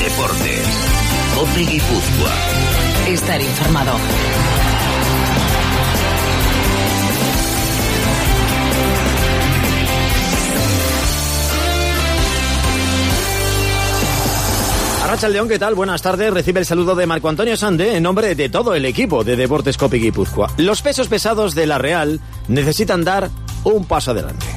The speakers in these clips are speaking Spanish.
Deportes. COPE Guipúzcoa. Estar informado. Arratsaldeon, ¿qué tal? Buenas tardes. Recibe el saludo de Marco Antonio Sande en nombre de todo el equipo de Deportes COPE Guipúzcoa. Los pesos pesados de la Real necesitan dar un paso adelante.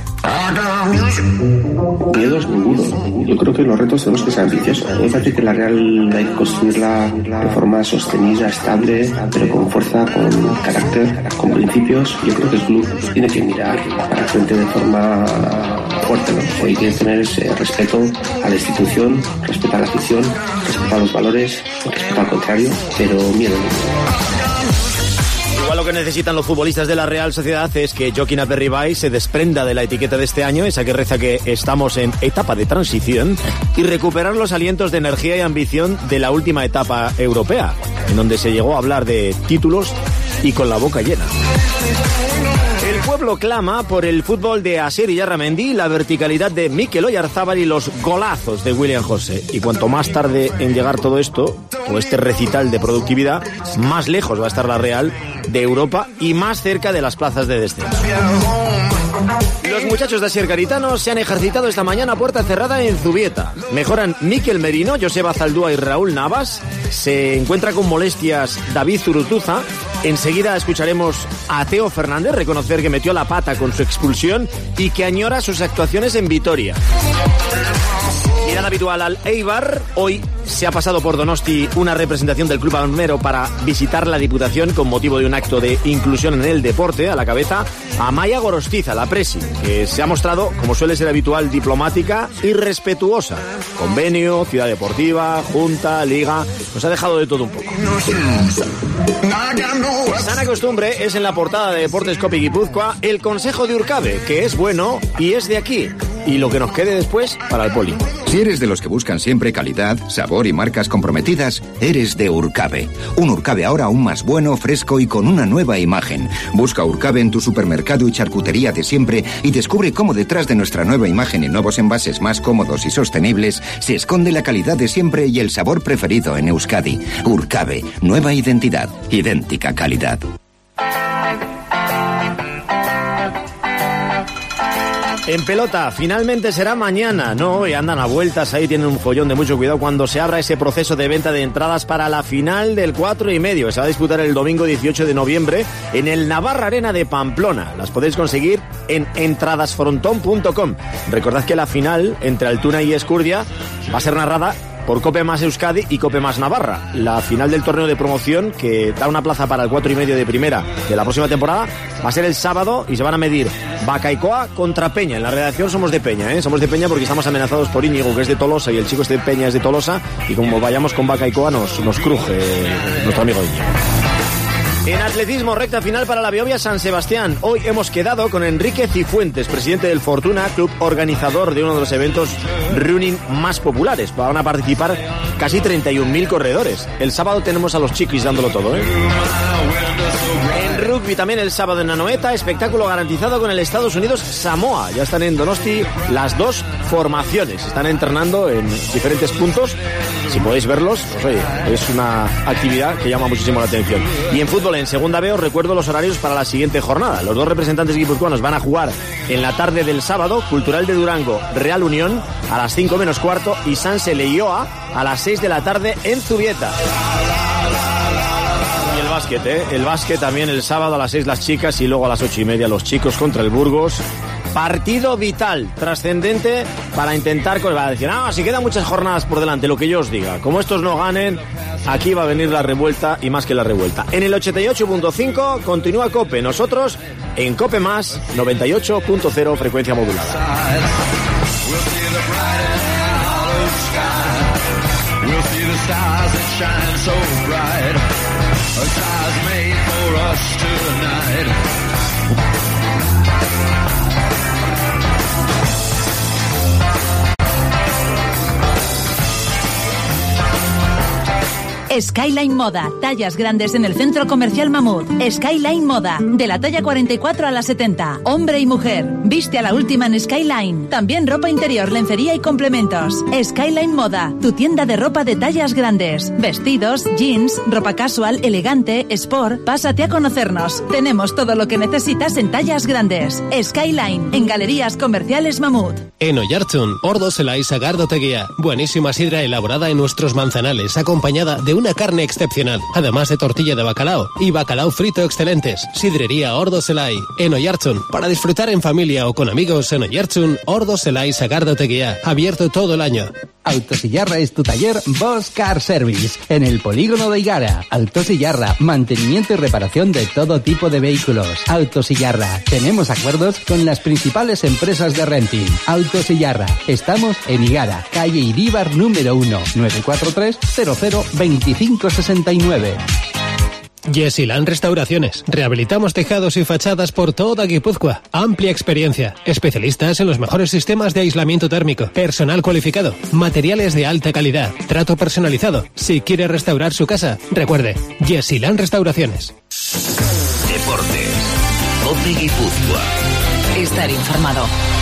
Miedos ninguno. Yo creo que los retos tenemos que ser ambiciosos. Me parece que la Real hay que construirla de forma sostenida, estable, pero con fuerza, con carácter, con principios. Yo creo que el club tiene que mirar para frente de forma fuerte, ¿no? Hay que tener ese respeto a la institución, respeto a la afición, respeto a los valores, respeto al contrario, pero miedo ninguno. Igual lo que necesitan los futbolistas de la Real Sociedad es que Joaquín Aperribay se desprenda de la etiqueta de este año, esa que reza que estamos en etapa de transición, y recuperar los alientos de energía y ambición de la última etapa europea, en donde se llegó a hablar de títulos y con la boca llena. El pueblo clama por el fútbol de Asier Illarramendi, la verticalidad de Mikel Oyarzábal y los golazos de William José. Y cuanto más tarde en llegar todo esto, o este recital de productividad, más lejos va a estar la Real de Europa y más cerca de las plazas de descenso. Los muchachos de Asier Garitano se han ejercitado esta mañana a puerta cerrada en Zubieta. Mejoran Mikel Merino, Joseba Zaldúa y Raúl Navas. Se encuentra con molestias David Zurutuza. Enseguida escucharemos a Teo Fernández reconocer que metió la pata con su expulsión y que añora sus actuaciones en Vitoria. Mirada habitual al Eibar. Hoy se ha pasado por Donosti una representación del club almero para visitar la Diputación con motivo de un acto de inclusión en el deporte. A la cabeza Amaia Gorostiza, la presi, que se ha mostrado, como suele ser habitual, diplomática y respetuosa. Convenio, ciudad deportiva, junta, liga, nos ha dejado de todo un poco. Sana costumbre es en la portada de Deportes COPE Guipúzcoa el consejo de Urcabe, que es bueno y es de aquí. Y lo que nos quede después para el poli. Si eres de los que buscan siempre calidad, sabor y marcas comprometidas, eres de Urcabe. Un Urcabe ahora aún más bueno, fresco y con una nueva imagen. Busca Urcabe en tu supermercado y charcutería de siempre y descubre cómo detrás de nuestra nueva imagen y nuevos envases más cómodos y sostenibles se esconde la calidad de siempre y el sabor preferido en Euskadi. Urcabe, nueva identidad, idéntica calidad. En pelota, finalmente será mañana. No, y andan a vueltas ahí, tienen un follón de mucho cuidado cuando se abra ese proceso de venta de entradas para la final del 4,5. Se va a disputar el domingo 18 de noviembre en el Navarra Arena de Pamplona. Las podéis conseguir en entradasfrontón.com. Recordad que la final entre Altuna y Escurdia va a ser narrada por COPE más Euskadi y COPE más Navarra. La final del torneo de promoción, que da una plaza para el 4,5 de primera de la próxima temporada, va a ser el sábado y se van a medir Bacaicoa contra Peña. En la redacción somos de Peña, ¿eh? Somos de Peña porque estamos amenazados por Íñigo, que es de Tolosa, y el chico este de Peña es de Tolosa, y como vayamos con Bacaicoa nos cruje nuestro amigo Íñigo. En atletismo, recta final para la Biobia San Sebastián. Hoy hemos quedado con Enrique Cifuentes, presidente del Fortuna, club organizador de uno de los eventos running más populares. Van a participar casi 31.000 corredores. El sábado tenemos a los chiquis dándolo todo, ¿eh? En rugby también el sábado en Anoeta, espectáculo garantizado con el Estados Unidos-Samoa. Ya están en Donosti las dos formaciones. Están entrenando en diferentes puntos. Si podéis verlos, pues oye, es una actividad que llama muchísimo la atención. Y en fútbol, en segunda B, os recuerdo los horarios para la siguiente jornada. Los dos representantes guipuzcoanos van a jugar en la tarde del sábado, Cultural de Durango, Real Unión, a las 5 menos cuarto, y Sanse Leioa a las 6 de la tarde en Zubieta. Y el básquet, el básquet también el sábado a las 6 las chicas y luego a las 8:30 los chicos contra el Burgos. Partido vital, trascendente para intentar... Va a decir, si quedan muchas jornadas por delante, lo que yo os diga. Como estos no ganen, aquí va a venir la revuelta y más que la revuelta. En el 88.5 continúa COPE. Nosotros en COPE más 98.0 frecuencia modulada. Skyline Moda, tallas grandes en el Centro Comercial Mamut. Skyline Moda, de la talla 44 a la 70, hombre y mujer. Viste a la última en Skyline. También ropa interior, lencería y complementos. Skyline Moda, tu tienda de ropa de tallas grandes. Vestidos, jeans, ropa casual, elegante, sport. Pásate a conocernos. Tenemos todo lo que necesitas en tallas grandes. Skyline, en Galerías Comerciales Mamut. En Oyartxun, Ordo Zelai Sagardotegia. Buenísima sidra elaborada en nuestros manzanales, acompañada de una carne excepcional, además de tortilla de bacalao y bacalao frito excelentes. Sidrería Ordo Zelai, en Oyartxun, para disfrutar en familia o con amigos en Oyartxun, Ordo Zelai Sagardotegia, abierto todo el año. Autosillarra es tu taller Bosch Car Service, en el polígono de Igara. Autosillarra, mantenimiento y reparación de todo tipo de vehículos. Autosillarra, tenemos acuerdos con las principales empresas de renting. Autosillarra, estamos en Igara, calle Iríbar número 1, 943 00 2569. Yesilan Restauraciones. Rehabilitamos tejados y fachadas por toda Guipúzcoa. Amplia experiencia. Especialistas en los mejores sistemas de aislamiento térmico. Personal cualificado. Materiales de alta calidad. Trato personalizado. Si quiere restaurar su casa, recuerde, Yesilan Restauraciones. Deportes. Cope Guipúzcoa. Estar informado.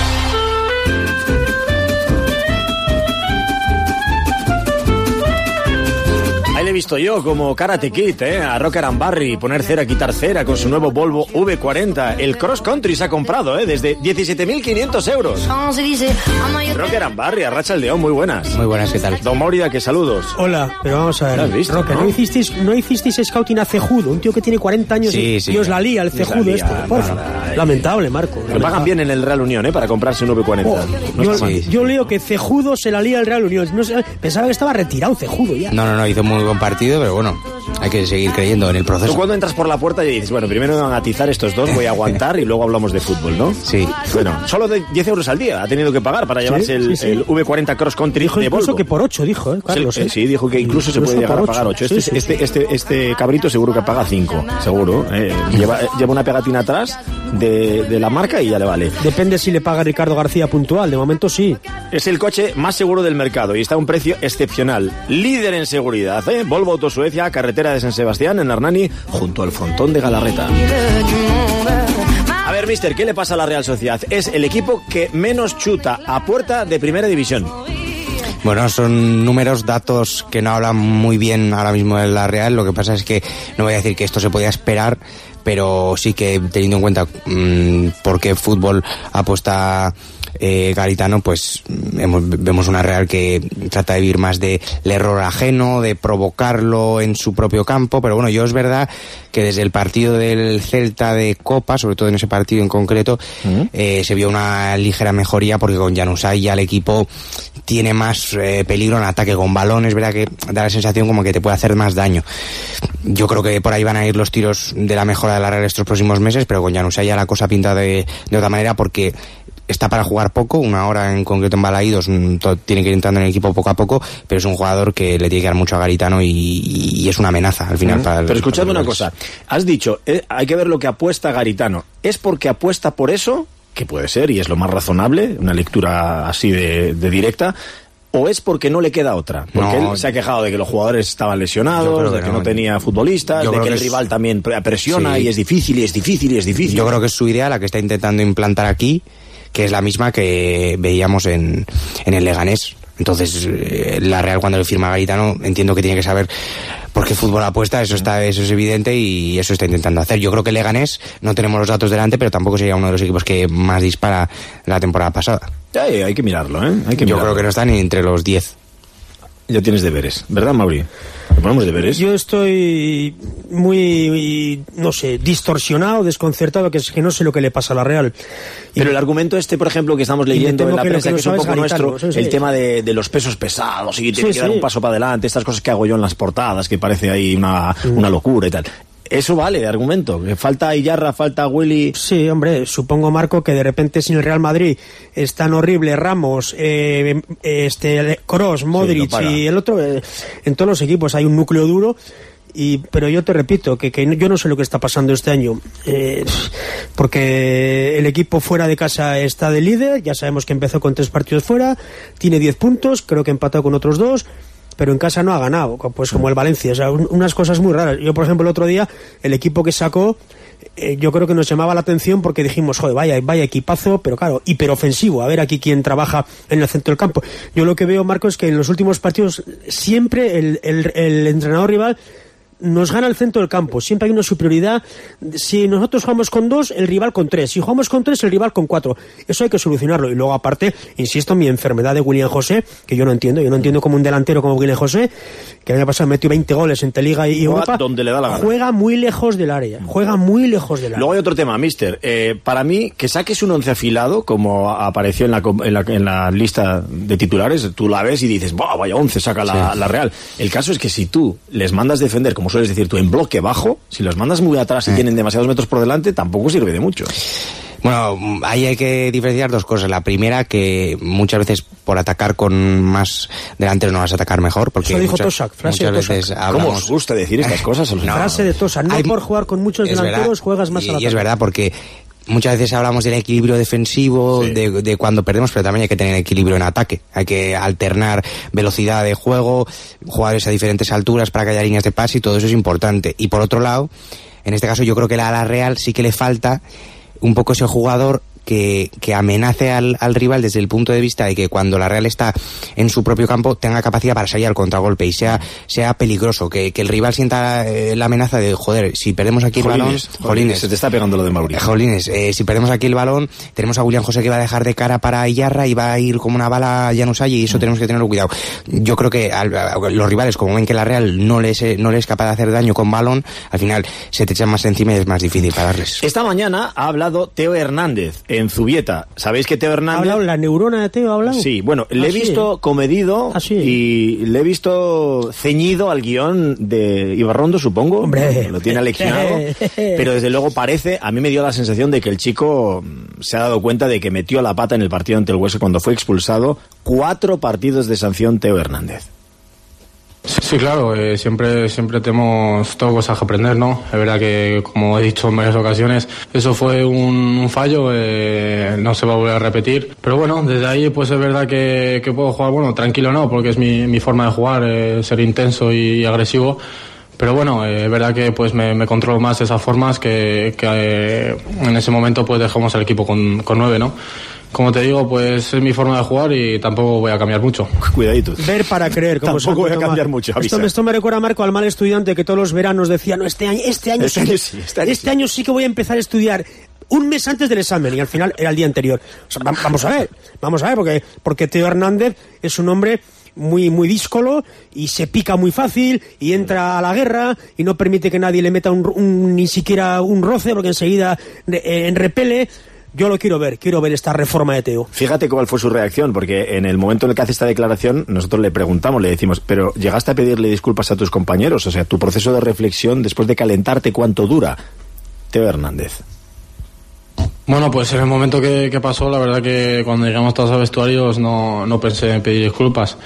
Ahí le he visto yo como Karate Kid, a Rocker and Barry poner cera, quitar cera con su nuevo Volvo V40. El Cross Country se ha comprado, desde 17.500 euros. Rocker and Barry, a Racha Aldeón, muy buenas. Muy buenas, ¿qué tal? Don Maurida, que saludos. Hola, pero vamos a ver. ¿Lo has visto, Rocker, ¿no hicisteis scouting a Cejudo? Un tío que tiene 40 años sí, y os la lía el Cejudo este. Lamentable, Marco. Le pagan bien en el Real Unión, para comprarse un V40. Yo leo que Cejudo se la lía el Real Unión. No sé, pensaba que estaba retirado Cejudo ya. No, hizo muy buen partido, pero bueno, hay que seguir creyendo en el proceso. Tú cuando entras por la puerta y dices, bueno, primero me van a atizar estos dos, voy a aguantar y luego hablamos de fútbol, ¿no? Sí. Bueno, solo de 10 euros al día ha tenido que pagar para llevarse el V40 Cross Country dijo de Volvo. Incluso que por 8, dijo, Carlos. Sí, dijo que incluso se puede llegar a pagar 8. Este cabrito seguro que paga 5, seguro. Lleva una pegatina atrás de la marca y ya le vale. Depende si le paga Ricardo García puntual, de momento sí. Es el coche más seguro del mercado y está a un precio excepcional. Líder en seguridad, Volvo Auto Suecia, carretera de San Sebastián, en Hernani, junto al frontón de Galarreta. A ver, mister, ¿qué le pasa a la Real Sociedad? Es el equipo que menos chuta a puerta de primera división. Bueno, son números, datos que no hablan muy bien ahora mismo de la Real. Lo que pasa es que no voy a decir que esto se podía esperar, pero sí que teniendo en cuenta por qué fútbol apuesta Garitano, pues vemos una Real que trata de vivir más del error ajeno, de provocarlo en su propio campo. Pero bueno, yo es verdad que desde el partido del Celta de Copa, sobre todo en ese partido en concreto, se vio una ligera mejoría, porque con Januzaj ya el equipo tiene más peligro en ataque con balón. Es verdad que da la sensación como que te puede hacer más daño. Yo creo que por ahí van a ir los tiros de la mejora de la Real estos próximos meses, pero con Januzaj ya la cosa pinta de otra manera, porque está para jugar poco, una hora en concreto en Balaídos, tiene que ir entrando en el equipo poco a poco, pero es un jugador que le tiene que dar mucho a Garitano y es una amenaza al final. Pero escuchadme una cosa, has dicho, hay que ver lo que apuesta Garitano. ¿Es porque apuesta por eso? Que puede ser, y es lo más razonable, una lectura así de directa. ¿O es porque no le queda otra? Porque él se ha quejado de que los jugadores estaban lesionados, de que no tenía futbolistas, de que el rival también presiona, y es difícil. Yo creo que es su idea la que está intentando implantar aquí, que es la misma que veíamos en el Leganés. Entonces, la Real, cuando le firma a Garitano, entiendo que tiene que saber por qué fútbol apuesta, eso es evidente, y eso está intentando hacer. Yo creo que el Leganés, no tenemos los datos delante, pero tampoco sería uno de los equipos que más dispara la temporada pasada. Hay que mirarlo, Yo creo que no está ni entre los 10. Ya tienes deberes, ¿verdad, Mauri? ¿Le ponemos deberes? Yo estoy muy, no sé, distorsionado, desconcertado, que es que no sé lo que le pasa a la Real. Pero el argumento por ejemplo, que estamos leyendo en la prensa, que es un poco nuestro, el tema de los pesos pesados, y tiene que dar un paso para adelante, estas cosas que hago yo en las portadas, que parece ahí una locura y tal. ¿Eso vale de argumento? ¿Falta Iyarra, falta Willy? Sí, hombre, supongo, Marco, que de repente sin el Real Madrid es tan horrible Ramos, Kroos, Modric y el otro, en todos los equipos hay un núcleo duro. Pero yo te repito que yo no sé lo que está pasando este año, porque el equipo fuera de casa está de líder, ya sabemos que empezó con 3 partidos fuera, tiene 10 puntos, creo que empató con otros 2. pero en casa no ha ganado, pues como el Valencia. O sea, unas cosas muy raras. Yo, por ejemplo, el otro día, el equipo que sacó, yo creo que nos llamaba la atención porque dijimos, joder, vaya equipazo, pero claro, hiperofensivo. A ver aquí quién trabaja en el centro del campo. Yo lo que veo, Marco, es que en los últimos partidos siempre el entrenador rival nos gana el centro del campo, siempre hay una superioridad. Si nosotros jugamos con 2, el rival con 3, si jugamos con 3, el rival con 4. Eso hay que solucionarlo. Y luego, aparte, insisto, mi enfermedad de William José, que yo no entiendo como un delantero como William José, que el año pasado metió 20 goles entre Liga y Europa, donde le da la gana. Juega muy lejos del área, Luego hay otro tema, mister, para mí, que saques un 11 afilado, como apareció en la lista de titulares, tú la ves y dices, vaya 11 saca la Real. El caso es que si tú les mandas defender, como sueles decir tú, en bloque bajo, si los mandas muy atrás y tienen demasiados metros por delante, tampoco sirve de mucho. Bueno, ahí hay que diferenciar dos cosas. La primera, que muchas veces por atacar con más delanteros no vas a atacar mejor, porque eso dijo Tosak, frase de Tosak. ¿Cómo os gusta decir estas cosas? Frase de Tosak, no por jugar con muchos delanteros juegas más al ataque. Y es verdad, porque muchas veces hablamos del equilibrio defensivo, de cuando perdemos, pero también hay que tener equilibrio en ataque. Hay que alternar velocidad de juego, jugadores a diferentes alturas para que haya líneas de pase, y todo eso es importante. Y por otro lado, en este caso yo creo que a la Real sí que le falta un poco ese jugador que amenace al rival desde el punto de vista de que cuando la Real está en su propio campo tenga capacidad para salir al contragolpe y sea peligroso, que el rival sienta la amenaza de, joder, si perdemos aquí el balón... Jolines, se te está pegando lo de Mauricio. Jolines, si perdemos aquí el balón, tenemos a William José que va a dejar de cara para Iyarra y va a ir como una bala a Januzaj, y eso tenemos que tenerlo cuidado. Yo creo que los rivales, como ven que la Real no les es capaz de hacer daño con balón, al final se te echan más encima y es más difícil para darles. Esta mañana ha hablado Teo Hernández en Zubieta. ¿Sabéis que Teo Hernández... ¿Ha hablado la neurona de Teo? ¿Ha hablado? Sí, bueno, le he visto comedido y le he visto ceñido al guión de Ibarrondo, supongo. Hombre. Lo tiene aleccionado. Pero desde luego a mí me dio la sensación de que el chico se ha dado cuenta de que metió la pata en el partido ante el Huesca cuando fue expulsado. 4 partidos de sanción Teo Hernández. Sí, claro, siempre tenemos cosas que aprender, ¿no? Es verdad que, como he dicho en varias ocasiones, eso fue un fallo, no se va a volver a repetir. Pero bueno, desde ahí pues es verdad que puedo jugar, bueno, tranquilo no, porque es mi forma de jugar, ser intenso y agresivo. Pero bueno, es verdad que pues me controlo más esas formas que en ese momento pues dejamos al equipo con 9, ¿no? Como te digo, pues es mi forma de jugar y tampoco voy a cambiar mucho. Cuidadito. Ver para creer. Como tampoco voy a cambiar mucho. Esto me recuerda, Marco, al mal estudiante que todos los veranos decía, no, este año sí que voy a empezar a estudiar un mes antes del examen, y al final era el día anterior. O sea, vamos a ver, porque Teo Hernández es un hombre muy díscolo y se pica muy fácil y entra a la guerra y no permite que nadie le meta ni siquiera un roce, porque enseguida repele. Yo lo quiero ver esta reforma de Teo. Fíjate cuál fue su reacción, porque en el momento en el que hace esta declaración, nosotros le preguntamos, le decimos, pero ¿llegaste a pedirle disculpas a tus compañeros? O sea, tu proceso de reflexión después de calentarte, ¿cuánto dura? Teo Hernández. Bueno, pues en el momento que pasó, la verdad que cuando llegamos todos a vestuarios no pensé en pedir disculpas.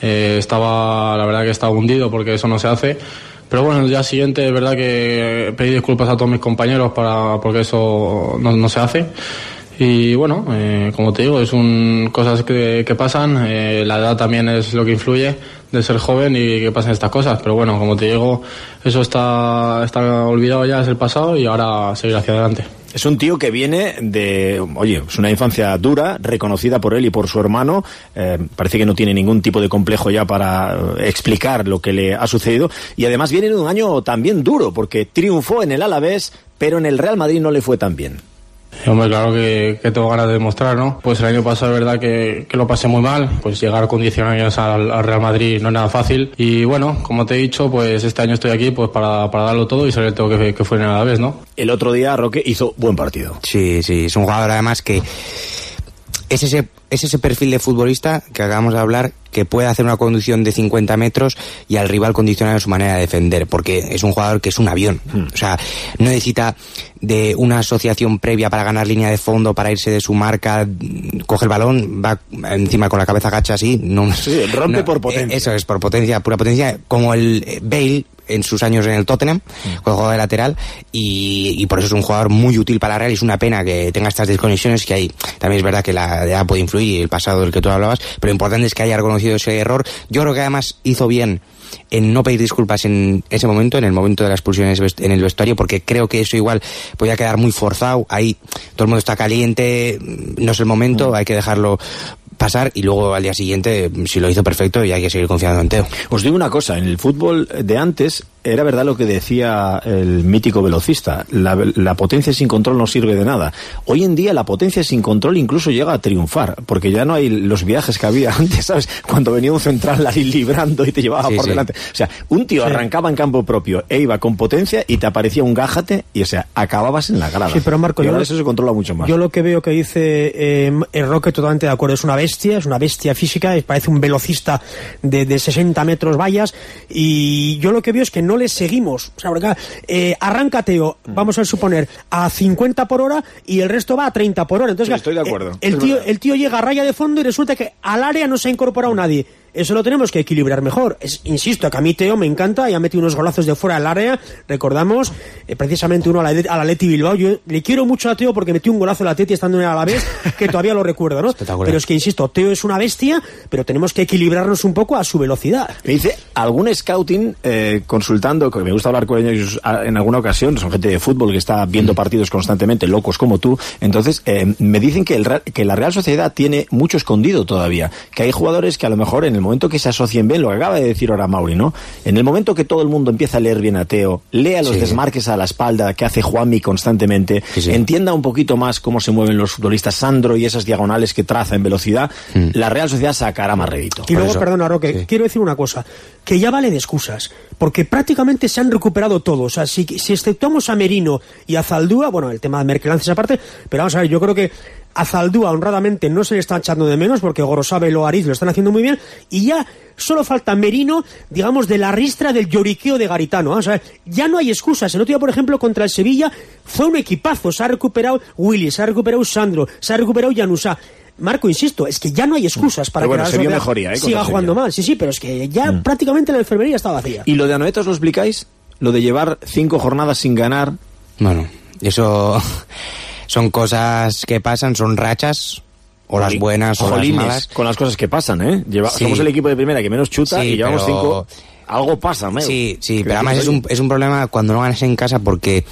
La verdad que estaba hundido, porque eso no se hace. Pero bueno, el día siguiente es verdad que pedí disculpas a todos mis compañeros porque eso no se hace. Y bueno, como te digo, cosas que pasan. La edad también es lo que influye de ser joven y que pasen estas cosas. Pero bueno, como te digo, eso está olvidado ya, es el pasado, y ahora seguir hacia adelante. Es un tío que viene es una infancia dura, reconocida por él y por su hermano. Parece que no tiene ningún tipo de complejo ya para explicar lo que le ha sucedido. Y además viene de un año también duro, porque triunfó en el Alavés, pero en el Real Madrid no le fue tan bien. Hombre, claro que tengo ganas de demostrar, ¿no? Pues el año pasado es verdad que lo pasé muy mal, pues llegar con 19 años al Real Madrid no es nada fácil, y bueno, como te he dicho, pues este año estoy aquí pues para darlo todo y saber todo que fue en el Alavés, ¿no? El otro día Roque hizo buen partido. Sí, es un jugador además que es ese perfil de futbolista que acabamos de hablar, que puede hacer una conducción de 50 metros y al rival condicionar su manera de defender, porque es un jugador que es un avión. O sea, no necesita de una asociación previa para ganar línea de fondo, para irse de su marca, coge el balón, va encima con la cabeza gacha así. Rompe por potencia. Eso es, por potencia, pura potencia, como el Bale. en sus años en el Tottenham, cuando jugaba de lateral, y por eso es un jugador muy útil para la Real, y es una pena que tenga estas desconexiones que hay. También es verdad que la edad puede influir, el pasado del que tú hablabas, pero lo importante es que haya reconocido ese error. Yo creo que además hizo bien en no pedir disculpas en ese momento, en el momento de la expulsión en el vestuario, porque creo que eso igual podía quedar muy forzado. Ahí todo el mundo está caliente, no es el momento, hay que dejarlo pasar, y luego al día siguiente si lo hizo perfecto y hay que seguir confiando en Teo. Os digo una cosa, en el fútbol de antes era verdad lo que decía el mítico velocista, la potencia sin control no sirve de nada. Hoy en día la potencia sin control incluso llega a triunfar, porque ya no hay los viajes que había antes, ¿sabes? Cuando venía un central ahí librando y te llevaba por delante. O sea, un tío arrancaba en campo propio e iba con potencia y te aparecía un gájate y, o sea, acababas en la grada. Sí, pero Marco, eso se controla mucho más. Yo lo que veo que dice Roque, totalmente de acuerdo, es una bestia física, parece un velocista de 60 metros vallas, y yo lo que veo es que no le seguimos. O sea, porque arranca Teo, vamos a suponer, a 50 por hora y el resto va a 30 por hora. Entonces, sí, estoy de acuerdo. El tío llega a raya de fondo y resulta que al área no se ha incorporado nadie. Eso lo tenemos que equilibrar mejor. Insisto, que a mí Teo me encanta y ha metido unos golazos de fuera del área. Recordamos precisamente uno al Atleti Bilbao. Yo le quiero mucho a Teo porque metió un golazo al Atleti estando en el Alavés, que todavía lo recuerdo, ¿no? Pero es que, insisto, Teo es una bestia, pero tenemos que equilibrarnos un poco a su velocidad. Me dice algún scouting consultando, que me gusta hablar con ellos en alguna ocasión, son gente de fútbol que está viendo partidos constantemente, locos como tú. Entonces me dicen que la Real Sociedad tiene mucho escondido todavía, que hay jugadores que a lo mejor en el momento que se asocien bien, lo que acaba de decir ahora Mauri, ¿no? En el momento que todo el mundo empieza a leer bien a Teo, lea los desmarques a la espalda que hace Juanmi constantemente, entienda un poquito más cómo se mueven los futbolistas, Sandro y esas diagonales que traza en velocidad, la Real Sociedad sacará más rédito. Y luego, perdona, Roque, quiero decir una cosa, que ya vale de excusas, porque prácticamente se han recuperado todos. O sea, si exceptuamos a Merino y a Zaldúa, bueno, el tema de Merkelances aparte, pero vamos a ver, yo creo que a Zaldúa honradamente no se le está echando de menos porque Gorosabel o Ariz lo están haciendo muy bien, y ya solo falta Merino, digamos, de la ristra del lloriqueo de Garitano. Vamos a ver, ya no hay excusas. El otro día, por ejemplo, contra el Sevilla fue un equipazo. Se ha recuperado Willy, se ha recuperado Sandro, se ha recuperado Januzá. Marco, insisto, es que ya no hay excusas para que la Sociedad siga jugando mal. Sí, pero es que ya prácticamente la enfermería está vacía. ¿Y lo de Anoeta os lo explicáis? Lo de llevar 5 jornadas sin ganar. Bueno, eso son cosas que pasan, son rachas, o las buenas o las malas. Con las cosas que pasan, ¿eh? Somos el equipo de primera que menos chuta y llevamos 5. Algo pasa, Meu. Sí, pero además es un problema cuando no ganas en casa, porque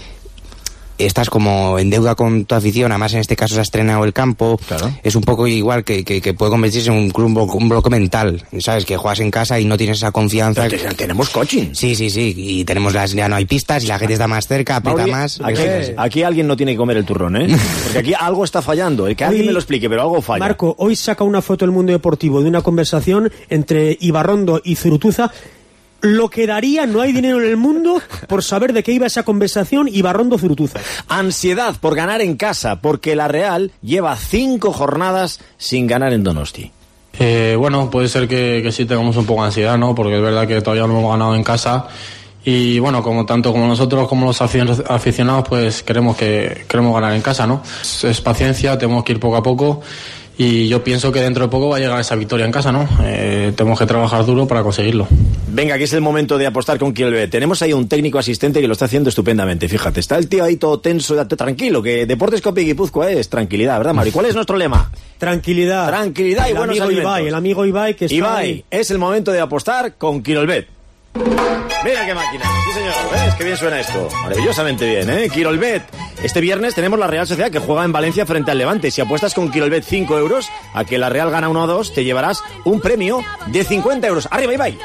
estás como en deuda con tu afición. Además, en este caso se ha estrenado el campo. Claro. Es un poco igual que puede convertirse en un bloque mental, ¿sabes? Que juegas en casa y no tienes esa confianza. Tenemos coaching. Sí, y tenemos ya no hay pistas y la gente está más cerca, aprieta más. Aquí alguien no tiene que comer el turrón, ¿eh? Porque aquí algo está fallando. Que alguien me lo explique, pero algo falla. Marco, hoy saca una foto el Mundo Deportivo de una conversación entre Ibarrondo y Zurutuza. Lo que daría, no hay dinero en el mundo, por saber de qué iba esa conversación Ibarrondo-Zurutuza. Ansiedad por ganar en casa, porque la Real lleva 5 jornadas sin ganar en Donosti. Bueno, puede ser que sí tengamos un poco de ansiedad, ¿no? Porque es verdad que todavía no hemos ganado en casa. Y bueno, tanto como nosotros como los aficionados, pues queremos ganar en casa, ¿no? Es paciencia, tenemos que ir poco a poco. Y yo pienso que dentro de poco va a llegar esa victoria en casa, ¿no? Tenemos que trabajar duro para conseguirlo. Venga, que es el momento de apostar con Kilbet. Tenemos ahí un técnico asistente que lo está haciendo estupendamente, fíjate. Está el tío ahí todo tenso, tranquilo, que Deportes Copi Guipúzcoa es tranquilidad, ¿verdad, Mario? ¿Cuál es nuestro lema? Tranquilidad y buenos alimentos. El amigo Ibai que está Ibai, ahí. Es el momento de apostar con Kilbet. Mira qué máquina, sí señor, ¿ves? Qué bien suena esto, maravillosamente bien, ¿eh? Kilbet. Este viernes tenemos la Real Sociedad que juega en Valencia frente al Levante. Si apuestas con Kilbet 5 euros a que la Real gana 1-2, te llevarás un premio de 50 euros. ¡Arriba, Ibai!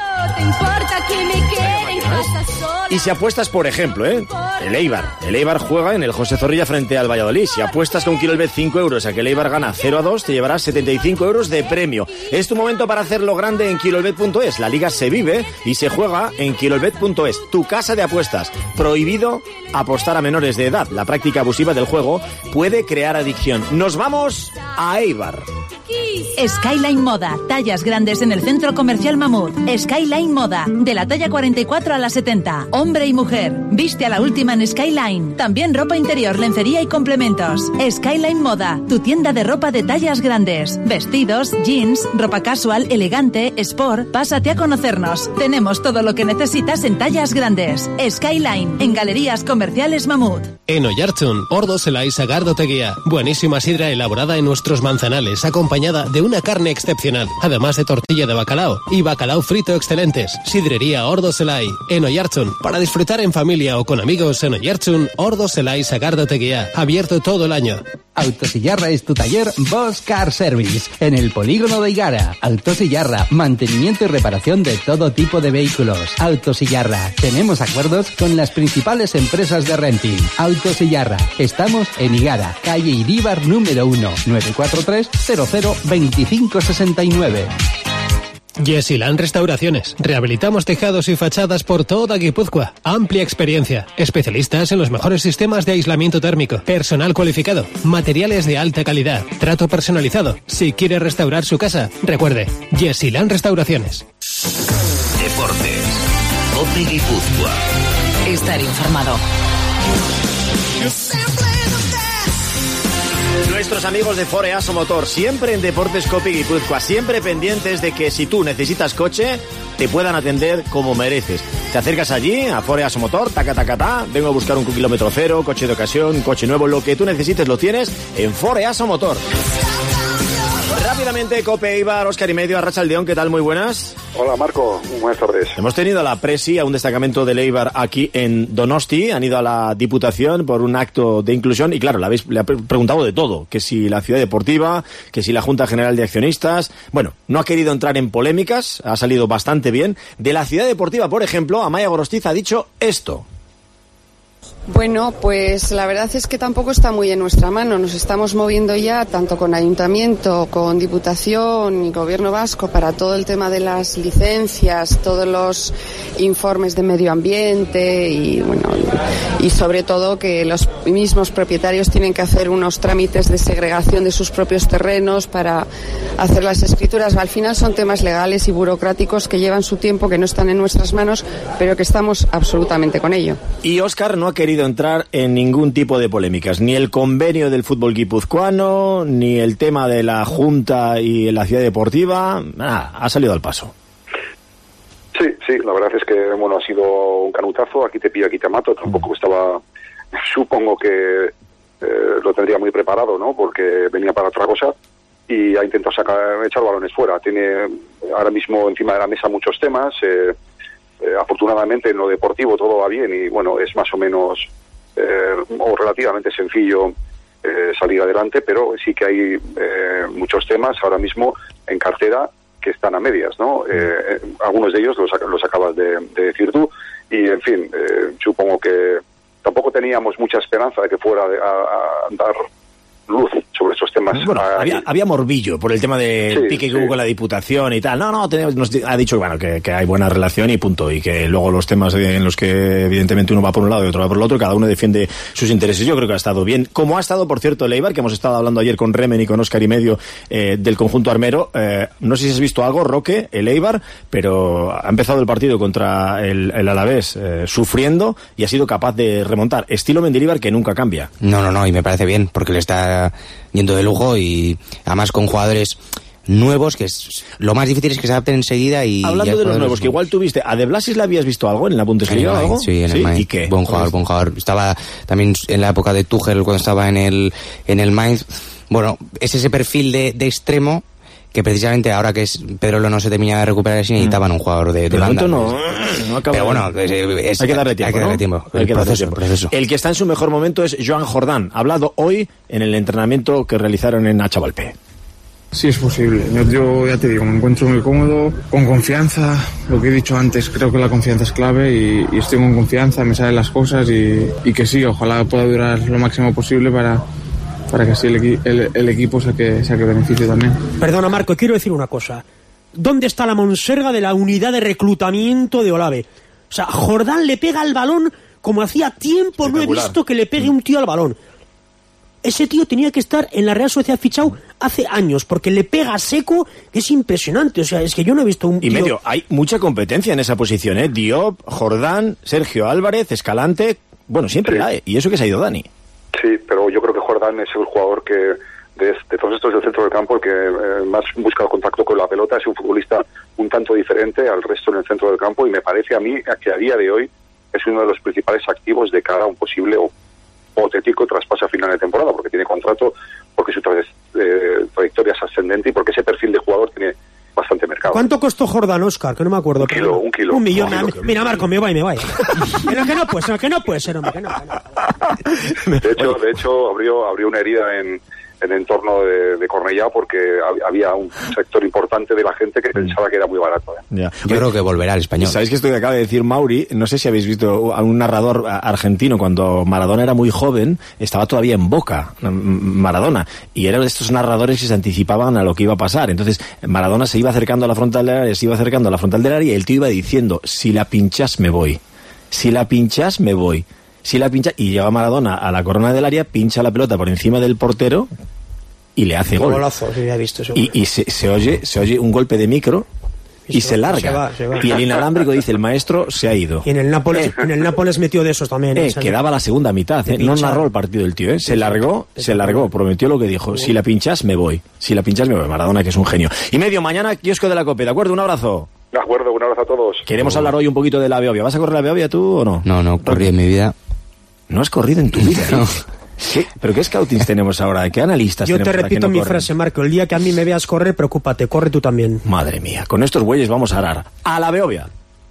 Y si apuestas, por ejemplo, el Eibar juega en el José Zorrilla frente al Valladolid. Si apuestas con Kilbet 5 euros a que el Eibar gana 0-2, te llevarás 75 euros de premio. Es tu momento para hacerlo grande en Kilbet.es. La liga se vive y se juega en Kilbet.es, tu casa de apuestas. Prohibido apostar a menores de edad. La práctica abusiva del juego puede crear adicción. Nos vamos a Eibar. Skyline Moda, tallas grandes en el Centro Comercial Mamut. Skyline Moda, de la talla 44 a la 70, hombre y mujer. Viste a la última en Skyline. También ropa interior, lencería y complementos. Skyline Moda, tu tienda de ropa de tallas grandes. Vestidos, jeans, ropa casual, elegante, sport. Pásate a conocernos. Tenemos todo lo que necesitas en tallas grandes. Skyline, en Galerías Comerciales Mamut. En Oiartzun, Ordo Zelai Sagardotegia. Buenísima sidra elaborada en nuestros manzanales, acompañada de una carne excepcional, además de tortilla de bacalao y bacalao frito excelentes. Sidrería Ordo Zelai, en Oiartzun. Para disfrutar en familia o con amigos en Oiartzun, Ordo Zelai Sagardotegia. Abierto todo el año. Autosillarra es tu taller Bosch Car Service, en el polígono de Higara. Autosillarra, mantenimiento y reparación de todo tipo de vehículos. Autosillarra, tenemos acuerdos con las principales empresas de renting. Autosillarra, estamos en Higara, calle Iríbar número 1, 943 00 2569. Yesilan Restauraciones. Rehabilitamos tejados y fachadas por toda Guipúzcoa. Amplia experiencia. Especialistas en los mejores sistemas de aislamiento térmico. Personal cualificado. Materiales de alta calidad. Trato personalizado. Si quiere restaurar su casa, recuerde, Yesilan Restauraciones. Deportes. COPE Guipúzcoa. Estar informado. Nuestros amigos de Foreaso Motor, siempre en Deportes COPE Guipúzcoa, siempre pendientes de que si tú necesitas coche, te puedan atender como mereces. Te acercas allí, a Foreaso Motor, taca, vengo a buscar un kilómetro cero, coche de ocasión, coche nuevo, lo que tú necesites lo tienes en Foreaso Motor. Rápidamente, COPE Eibar, Óscar y Medio, Arratsaldeón, ¿qué tal? Muy buenas. Hola Marco, buenas tardes. Hemos tenido a la Presi, a un destacamento del Eibar aquí en Donosti, han ido a la Diputación por un acto de inclusión y claro, le ha preguntado de todo, que si la ciudad deportiva, que si la Junta General de Accionistas, bueno, no ha querido entrar en polémicas, ha salido bastante bien. De la ciudad deportiva, por ejemplo, Amaia Gorostiz ha dicho esto. Bueno, pues la verdad es que tampoco está muy en nuestra mano. Nos estamos moviendo ya tanto con Ayuntamiento, con Diputación y Gobierno Vasco para todo el tema de las licencias, todos los informes de medio ambiente y bueno, y sobre todo que los mismos propietarios tienen que hacer unos trámites de segregación de sus propios terrenos para hacer las escrituras. Al final son temas legales y burocráticos que llevan su tiempo, que no están en nuestras manos, pero que estamos absolutamente con ello. Y Óscar no ha querido entrar en ningún tipo de polémicas, ni el convenio del fútbol guipuzcoano, ni el tema de la Junta y la ciudad deportiva, nada, ha salido al paso. Sí, la verdad es que bueno, ha sido un canutazo, aquí te pillo, aquí te mato, tampoco estaba, supongo que lo tendría muy preparado, ¿no? Porque venía para otra cosa y ha intentado echar balones fuera. Tiene ahora mismo encima de la mesa muchos temas. Afortunadamente en lo deportivo todo va bien y bueno, es más o menos o relativamente sencillo salir adelante, pero sí que hay muchos temas ahora mismo en cartera que están a medias, ¿no? Algunos de ellos los acabas de decir tú y en fin, supongo que tampoco teníamos mucha esperanza de que fuera a dar luz sobre estos temas. Bueno, había morbillo por el tema de pique que hubo con la Diputación y tal. Nos ha dicho bueno, que hay buena relación y punto, y que luego los temas en los que evidentemente uno va por un lado y otro va por el otro, cada uno defiende sus intereses. Yo creo que ha estado bien, como ha estado, por cierto, el Eibar, que hemos estado hablando ayer con Remen y con Óscar y Medio del conjunto armero. No sé si has visto algo, Roque, el Eibar, pero ha empezado el partido contra el Alavés sufriendo y ha sido capaz de remontar. Estilo Mendilibar que nunca cambia. No, y me parece bien, porque le está yendo de lujo y además con jugadores nuevos, que es lo más difícil es que se adapten enseguida. Y hablando de los nuevos, que igual tuviste, ¿a De Blasis le habías visto algo en la Bundesliga o algo? Sí, en el Mainz. ¿Y qué? Buen jugador. Estaba también en la época de Tuchel cuando estaba en el Mainz. Bueno, es ese perfil de extremo que precisamente ahora que Pedro no se termina de recuperar, si necesitaban un jugador de banda. No acaba. Pero bueno, hay que darle tiempo. Proceso. El que está en su mejor momento es Joan Jordán. Ha hablado hoy en el entrenamiento que realizaron en Achavalpe. Sí, es posible. Yo ya te digo, me encuentro muy cómodo, con confianza. Lo que he dicho antes, creo que la confianza es clave y estoy con confianza, me salen las cosas y que sí, ojalá pueda durar lo máximo posible para que así el equipo saque beneficio también. Perdona, Marco, quiero decir una cosa. ¿Dónde está la monserga de la unidad de reclutamiento de Olave? O sea, Jordán le pega al balón como hacía tiempo no he visto que le pegue un tío al balón. ese tío tenía que estar en la Real Sociedad fichado hace años, porque le pega seco, que es impresionante. O sea, es que yo no he visto un tío... Y medio, hay mucha competencia en esa posición, ¿eh? Diop, Jordán, Sergio Álvarez, Escalante... Bueno, siempre la hay. Y eso que se ha ido Dani. Sí, pero yo creo que Jordán es el jugador que, de todos estos del centro del campo, el que más busca el contacto con la pelota. Es un futbolista un tanto diferente al resto en el centro del campo, y me parece a mí que a día de hoy es uno de los principales activos de cara a un posible o hipotético traspaso a final de temporada, porque tiene contrato, porque su trayectoria es ascendente y porque ese perfil de jugador tiene bastante mercado. ¿Cuánto costó Jordán, Óscar? Que no me acuerdo. Un kilo. Un millón. Mira, Marco, me voy. Pero que no puede ser, hombre, que no. De hecho, abrió una herida en el entorno de Cornellá, porque había un sector importante de la gente que pensaba que era muy barato. Ya. Yo creo que volverá al Español. ¿Sabéis que esto que acaba de decir Mauri? No sé si habéis visto a un narrador argentino cuando Maradona era muy joven, estaba todavía en Boca, Maradona, y era de estos narradores que se anticipaban a lo que iba a pasar. Entonces Maradona se iba acercando a la frontal del área, y el tío iba diciendo: si la pinchas me voy, si la pinchas me voy. Si la pincha, y llega Maradona a la corona del área, pincha la pelota por encima del portero y le hace gol. Golazo, sí, ya he visto eso. Y se oye un golpe de micro y se larga. Se va. Y el inalámbrico dice: el maestro se ha ido. Y en el Nápoles metió de esos también. Quedaba la segunda mitad, no narró el partido el tío, se largó, prometió lo que dijo: si la pinchas me voy, Maradona, que es un genio. Y medio, mañana kiosco de la COPE, ¿de acuerdo? Un abrazo. De acuerdo, un abrazo a todos. Queremos hablar hoy un poquito de la Beovia. ¿Vas a correr la Beovia tú o no? No, corrí en mi vida. ¿No has corrido en tu vida? No. ¿Pero qué scoutings tenemos ahora? ¿Qué analistas tenemos? Yo te repito mi frase, Marco: el día que a mí me veas correr, preocúpate, corre tú también. Madre mía, con estos bueyes vamos a arar a la Beovia.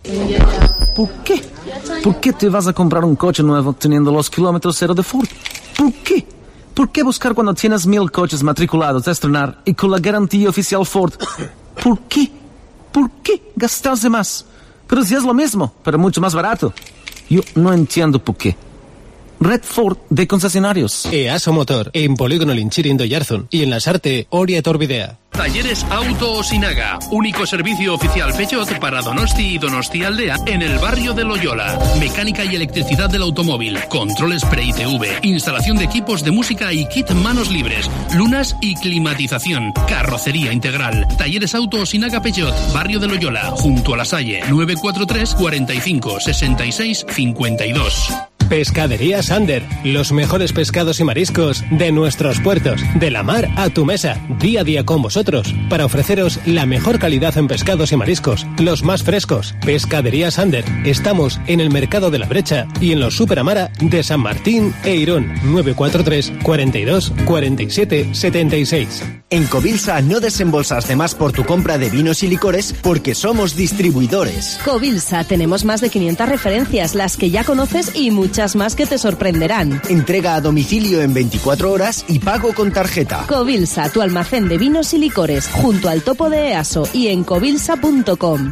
¿Por qué? ¿Por qué te vas a comprar un coche nuevo teniendo los kilómetros cero de Ford? ¿Por qué? ¿Por qué buscar cuando tienes 1000 coches matriculados a estrenar y con la garantía oficial Ford? ¿Por qué? ¿Por qué gastarse más? Pero si es lo mismo, pero mucho más barato. Yo no entiendo por qué. Red Ford de concesionarios. EASO Motor, en Polígono Linchirindo y Arzun, y en Lasarte, Oria Torbidea. Talleres Auto Osinaga, único servicio oficial Peugeot para Donosti y Donostialdea en el barrio de Loyola. Mecánica y electricidad del automóvil, controles pre-ITV, instalación de equipos de música y kit manos libres, lunas y climatización, carrocería integral. Talleres Auto Osinaga Peugeot, barrio de Loyola, junto a La Salle, 943 45 66 52. Pescadería Sander, los mejores pescados y mariscos de nuestros puertos, de la mar a tu mesa, día a día con vosotros, para ofreceros la mejor calidad en pescados y mariscos, los más frescos. Pescadería Sander, estamos en el Mercado de la Brecha y en los Superamara de San Martín e Irún, 943 42 47 76. En Covilsa no desembolsas de más por tu compra de vinos y licores porque somos distribuidores. Covilsa, tenemos más de 500 referencias, las que ya conoces y muchas más que te sorprenderán. Entrega a domicilio en 24 horas y pago con tarjeta. Covilsa, tu almacén de vinos y licores, junto al topo de EASO y en covilsa.com.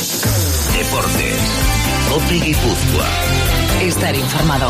Deportes. COPE Guipúzcoa. Estar informado.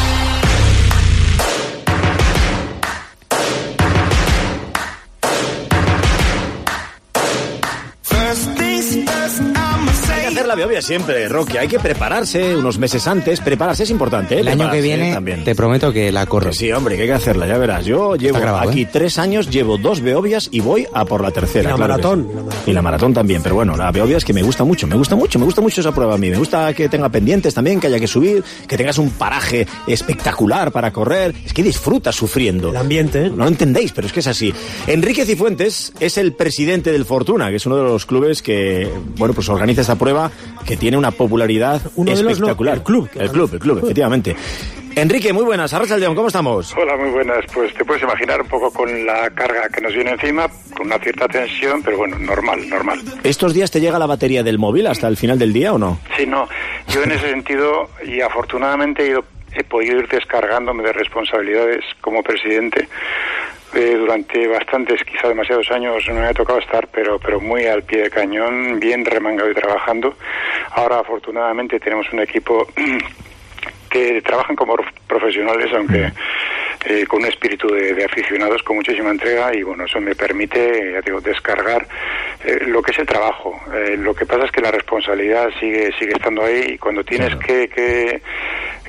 La Beovia siempre, Rocky, hay que prepararse unos meses antes. Prepararse es importante, El año que viene también. Te prometo que la corro. Que sí, hombre, que hay que hacerla, ya verás. Yo llevo grabado, aquí 3 años, llevo 2 Beovias y voy a por la tercera. Y la claro maratón. Y la maratón también, pero bueno, la Beovia es que me gusta mucho esa prueba a mí. Me gusta que tenga pendientes también, que haya que subir, que tengas un paraje espectacular para correr. Es que disfrutas sufriendo. El ambiente. No lo entendéis, pero es que es así. Enrique Cifuentes es el presidente del Fortuna, que es uno de los clubes que, bueno, pues organiza esta prueba, que tiene una popularidad espectacular. El club, efectivamente. Enrique, muy buenas. Arrachaldeón, ¿cómo estamos? Hola, muy buenas. Pues te puedes imaginar un poco con la carga que nos viene encima, con una cierta tensión, pero bueno, normal. ¿Estos días te llega la batería del móvil hasta el final del día o no? Sí, no. Yo en ese sentido, y afortunadamente he podido ir descargándome de responsabilidades como presidente. Durante bastantes, quizá demasiados años no me ha tocado estar, pero muy al pie de cañón, bien remangado y trabajando. Ahora afortunadamente tenemos un equipo que trabajan como profesionales, aunque con un espíritu de aficionados, con muchísima entrega, y bueno, eso me permite, ya digo, descargar lo que es el trabajo. Lo que pasa es que la responsabilidad sigue estando ahí, y cuando tienes que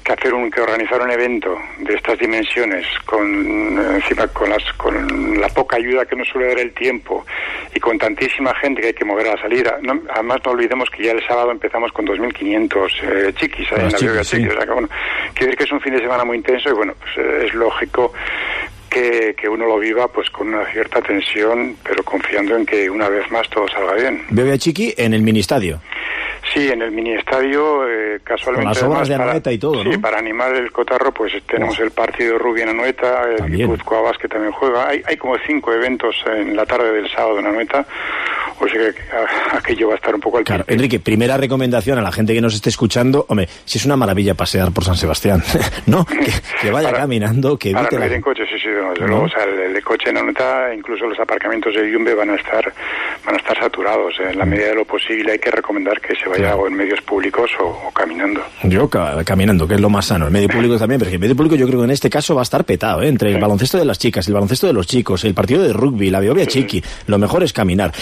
que organizar un evento de estas dimensiones encima con la poca ayuda que nos suele dar el tiempo y con tantísima gente que hay que mover a la salida. Además no olvidemos que ya el sábado empezamos con 2.500 chiquis ahí en la Biobia Chiquis. O sea que, bueno, quiere decir que es un fin de semana muy intenso y bueno, pues es lógico que uno lo viva pues con una cierta tensión, pero confiando en que una vez más todo salga bien. Biobia Chiqui en el ministadio. Sí, en el mini-estadio, casualmente... Con las obras de Anoeta y todo, ¿no? Sí, para animar el cotarro, pues tenemos el partido Rugby en Anoeta, el Guipúzcoa Basket también juega. Hay como 5 eventos en la tarde del sábado en Anoeta, o sea que aquello va a estar un poco al Claro, Enrique, primera recomendación a la gente que nos esté escuchando, hombre, si es una maravilla pasear por San Sebastián, ¿no? Que vaya caminando, que evite ir en coche, sí, desde luego, o sea, el de coche en Anoeta, incluso los aparcamientos de Yumbe van a estar saturados. En la medida de lo posible hay que recomendar que se vaya o en medios públicos o caminando. Yo caminando, que es lo más sano. El medio público también, pero el medio público yo creo que en este caso va a estar petado, ¿eh? Entre el baloncesto de las chicas, el baloncesto de los chicos, el partido de rugby, la Biobia Chiqui, lo mejor es caminar.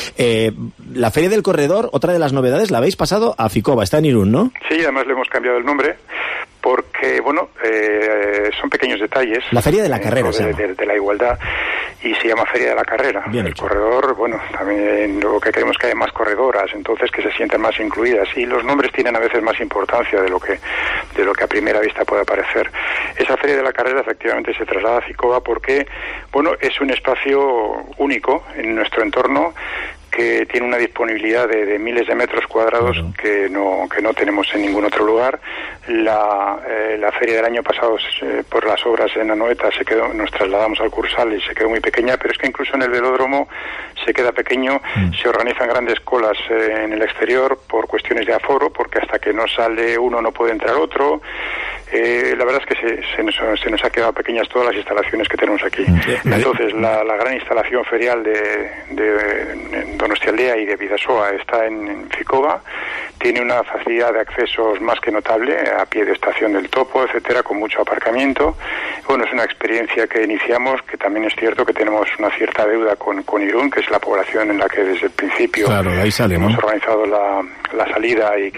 La Feria del Corredor, otra de las novedades, la habéis pasado a Ficoba, está en Irún, ¿no? Sí, además le hemos cambiado el nombre porque, bueno, son pequeños detalles. La Feria de la Carrera, de la igualdad, y se llama Feria de la Carrera. Bien el hecho. Corredor, bueno, también lo que queremos que haya más corredoras, entonces que se sientan más incluidas, y los nombres tienen a veces más importancia de lo que a primera vista puede parecer. Esa Feria de la Carrera efectivamente se traslada a Ficoba porque, bueno, es un espacio único en nuestro entorno, que tiene una disponibilidad de miles de metros cuadrados que no tenemos en ningún otro lugar. La feria del año pasado, por las obras en Anoeta, nos trasladamos al Cursal y se quedó muy pequeña, pero es que incluso en el velódromo se queda pequeño. Se organizan grandes colas en el exterior por cuestiones de aforo, porque hasta que no sale uno no puede entrar otro. La verdad es que se nos ha quedado pequeñas todas las instalaciones que tenemos aquí. Entonces la gran instalación ferial de Donostialdea y de Bidasoa está en Ficoba. Tiene una facilidad de accesos más que notable, a pie de estación del Topo, etcétera, con mucho aparcamiento. Bueno, es una experiencia que iniciamos, que también es cierto que tenemos una cierta deuda con Irún, que es la población en la que desde el principio hemos organizado la salida y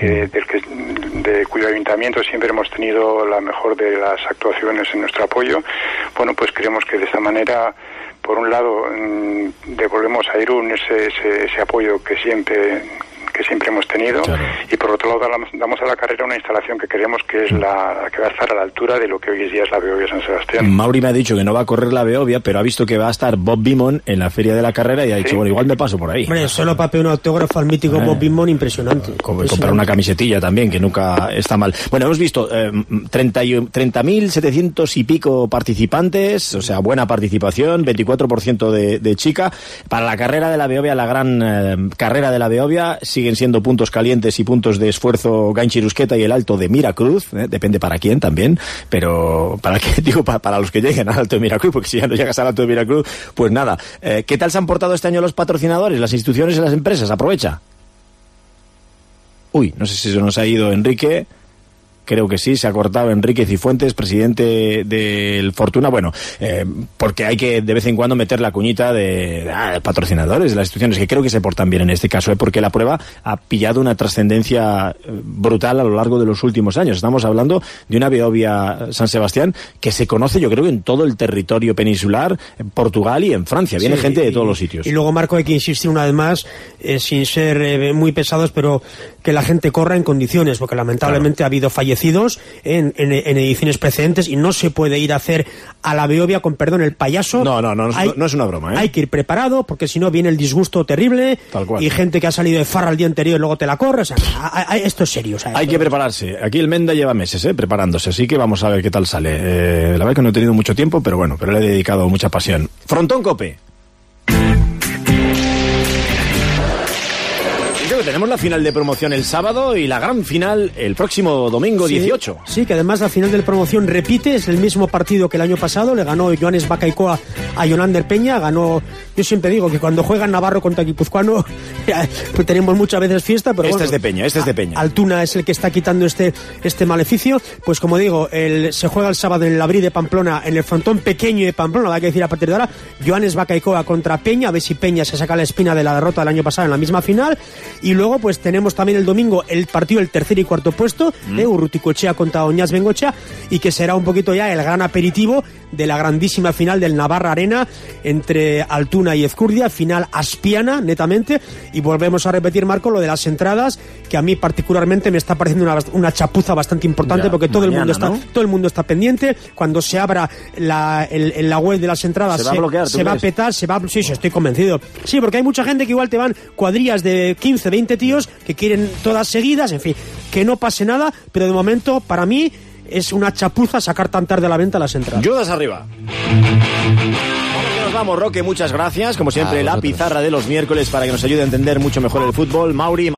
de cuyo ayuntamiento siempre hemos tenido la mejor de las actuaciones en nuestro apoyo. Bueno, pues creemos que de esta manera, por un lado, devolvemos a Irún ese apoyo que siempre hemos tenido, y por otro lado damos a la carrera una instalación que creemos que es la que va a estar a la altura de lo que hoy día es la Biobia San Sebastián. Mauri me ha dicho que no va a correr la Biobia, pero ha visto que va a estar Bob Beamon en la Feria de la Carrera y ha dicho, bueno, igual me paso por ahí. Hombre, solo para pedir un autógrafo al mítico Bob Beamon, impresionante. Comprar una camisetilla también, que nunca está mal. Bueno, hemos visto 30.700 y pico participantes, o sea, buena participación, 24% de chica. Para la carrera de la Biobia, la gran carrera de la Biobia, siguen siendo puntos calientes y puntos de esfuerzo Gainchirusqueta y el Alto de Miracruz, depende para quién también, pero para los que lleguen al Alto de Miracruz, porque si ya no llegas al Alto de Miracruz, pues nada. ¿Qué tal se han portado este año los patrocinadores, las instituciones y las empresas? Aprovecha. Uy, no sé si se nos ha ido Enrique. Creo que sí, se ha cortado Enrique Cifuentes, presidente del Fortuna. Bueno, porque hay que de vez en cuando meter la cuñita de patrocinadores de las instituciones, que creo que se portan bien en este caso, porque la prueba ha pillado una trascendencia brutal a lo largo de los últimos años. Estamos hablando de una Biobia San Sebastián que se conoce, yo creo, en todo el territorio peninsular, en Portugal y en Francia. Viene gente de todos los sitios. Y luego, Marco, hay que insistir una vez más, sin ser muy pesados, pero que la gente corra en condiciones, porque lamentablemente ha habido fallecidos en ediciones precedentes y no se puede ir a hacer a la Biobia con, perdón, el payaso. No es una broma, ¿eh? Hay que ir preparado, porque si no viene el disgusto terrible. Tal cual. Y gente que ha salido de farra el día anterior y luego te la corre. O sea, esto es serio. O sea, hay que prepararse. Aquí el Menda lleva meses preparándose, así que vamos a ver qué tal sale. La verdad que no he tenido mucho tiempo, pero le he dedicado mucha pasión. Frontón Cope. Tenemos la final de promoción el sábado y la gran final el próximo domingo 18. Sí, que además la final de promoción repite, es el mismo partido que el año pasado, le ganó Joanes Bacaicoa a Jonander Peña, ganó, yo siempre digo que cuando juegan Navarro contra Guipuzcoano pues tenemos muchas veces fiesta, pero este es de Peña. Altuna es el que está quitando este maleficio, pues como digo, se juega el sábado en el Labrí de Pamplona, en el frontón pequeño de Pamplona, hay que decir a partir de ahora, Joanes Bacaicoa contra Peña, a ver si Peña se saca la espina de la derrota del año pasado en la misma final. Y Y luego pues tenemos también el domingo el partido del tercer y cuarto puesto, Urruticoechea contra Oñás Bengoechea, y que será un poquito ya el gran aperitivo de la grandísima final del Navarra Arena entre Altuna y Ezcurdia, final aspiana netamente. Y volvemos a repetir, Marco, lo de las entradas, que a mí particularmente me está pareciendo una chapuza bastante importante, porque todo el mundo está pendiente. Cuando se abra la web de las entradas se va a bloquear, se va a petar, sí, estoy convencido. Sí, porque hay mucha gente que igual te van cuadrillas de 15, 20 tíos que quieren todas seguidas, en fin, que no pase nada, pero de momento para mí es una chapuza sacar tan tarde a la venta las entradas. Judas arriba. Vamos, Roque, muchas gracias. Como siempre, la pizarra de los miércoles para que nos ayude a entender mucho mejor el fútbol. Mauri.